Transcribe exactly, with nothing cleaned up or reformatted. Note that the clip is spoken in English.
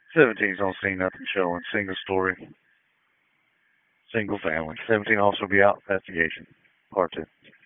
seventeen's on scene, nothing showing. Single story, single family. seventeen also be out. Investigation. Part two.